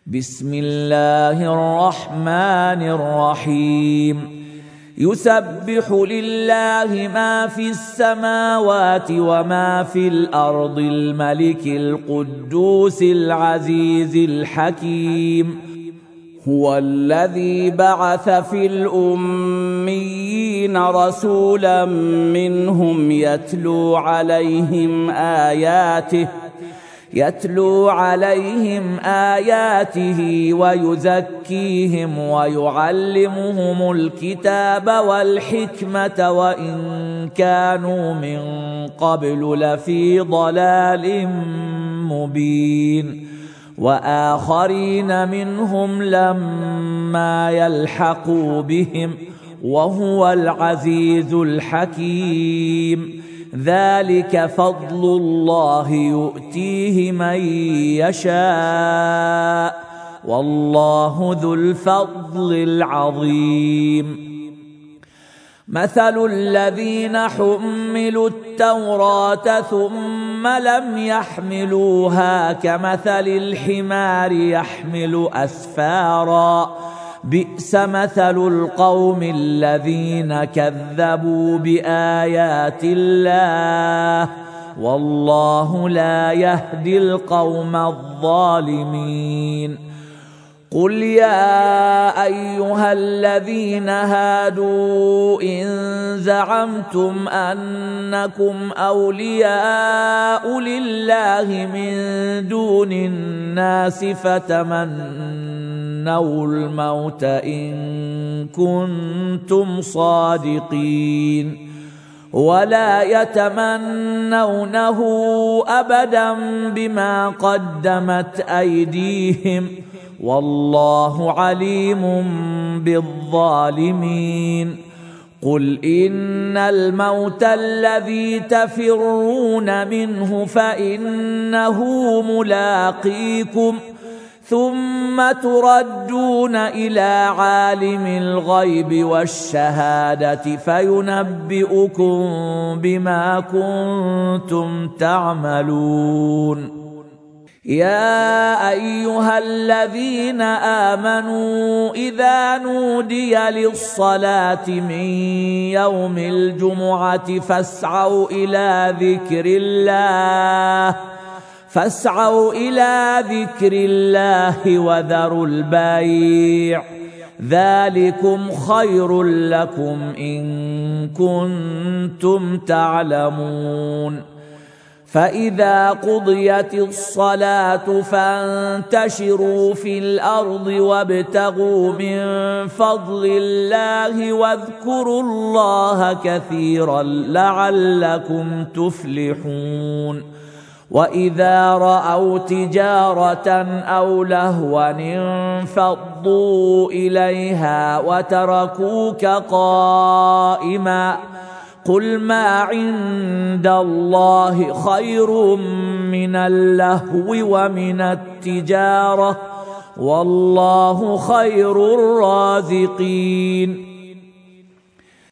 بسم الله الرحمن الرحيم يسبح لله ما في السماوات وما في الأرض الملك القدوس العزيز الحكيم هو الذي بعث في الأميين رسولا منهم يتلو عليهم آياته ويزكيهم ويعلمهم الكتاب والحكمة وإن كانوا من قبل لفي ضلال مبين وآخرين منهم لما يلحقوا بهم وهو العزيز الحكيم ذلك فضل الله يؤتيه من يشاء والله ذو الفضل العظيم مثل الذين حملوا التوراة ثم لم يحملوها كمثل الحمار يحمل أسفارا بئس مثل القوم الذين كذبوا بآيات الله والله لا يهدي القوم الظالمين قل يا أيها الذين هادوا إن زعمتم أنكم أولياء لله من دون الناس فتمنوا الموت إن كنتم صادقين ولا يتمنونه أبدا بما قدمت أيديهم والله عليم بالظالمين قل إن الموت الذي تفرون منه فإنه ملاقيكم ثم تردون إلى عالم الغيب والشهادة فينبئكم بما كنتم تعملون يا أيها الذين آمنوا إذا نودي للصلاة من يوم الجمعة فاسعوا إلى ذكر الله وذروا البيع ذلكم خير لكم إن كنتم تعلمون فإذا قضيت الصلاة فانتشروا في الأرض وابتغوا من فضل الله واذكروا الله كثيرا لعلكم تفلحون وإذا رأوا تجارة أو لهوا انفضوا إليها وتركوك قائما قل ما عند الله خير من اللهو ومن التجارة والله خير الرازقين